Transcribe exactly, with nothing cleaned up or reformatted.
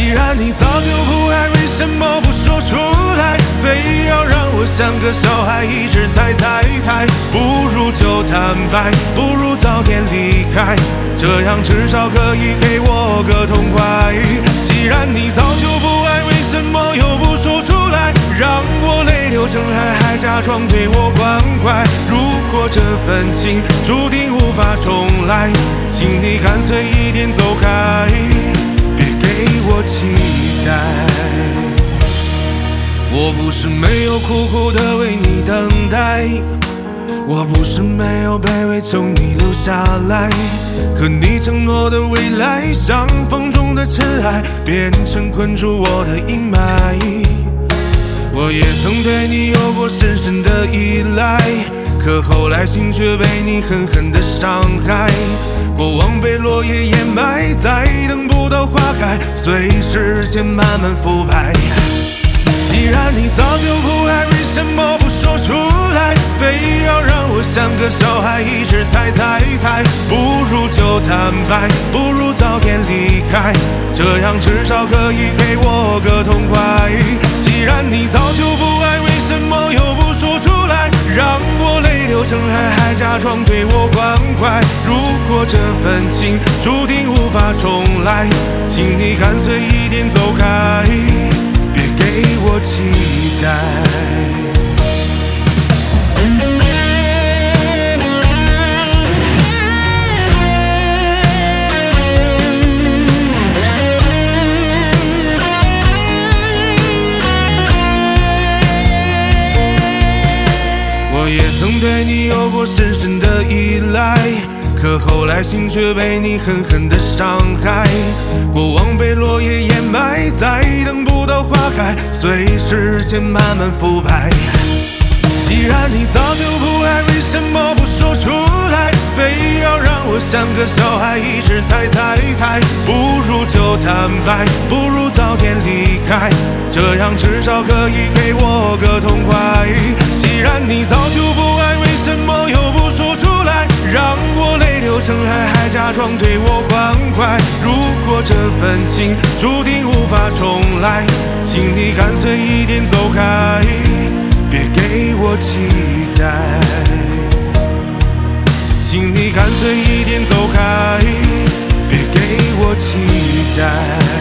既然你早就不爱，为什么不说出来？非要让我像个小孩一直猜猜猜，不如就坦白，不如早点离开，这样至少可以给我个痛快。既然你早就不爱，为什么又不说出来？让我泪流成海，还假装对我关怀。如果这份情注定无法重来，请你干脆一点走开，别给我期待。我不是没有苦苦的为你等待，我不是没有卑微求你留下来，可你承诺的未来，像风中的尘埃，变成困住我的阴霾。我也曾对你有过深深的依赖，可后来心却被你狠狠的伤害。过往被落叶掩埋，再等不到花开，随时间慢慢腐败。既然你早就不爱，为什么不说出来？非要让我像个小孩一直猜猜猜，不如就坦白，不如早点离开，这样至少可以给我个痛快。既然你早就不爱，为什么又不说出来？让我泪流成海，还假装对我关怀。如果这份情注定无法重来，请你干脆一点走开，别给我期待。我也曾对你有过深深的依赖，可后来心却被你狠狠的伤害。过往被落叶掩埋，再等不到花开，随时间慢慢腐败。既然你早就不爱，为什么不说出来？非要让我像个小孩一直猜猜猜，不如就坦白，不如早点离开，这样至少可以给我个痛快。既然你早就不爱，为什么又不说出来？让我泪流成海，还假装对我关怀。如果这份情注定无法重来，请你干脆一点走开，别给我期待。请你干脆一点走开，别给我期待。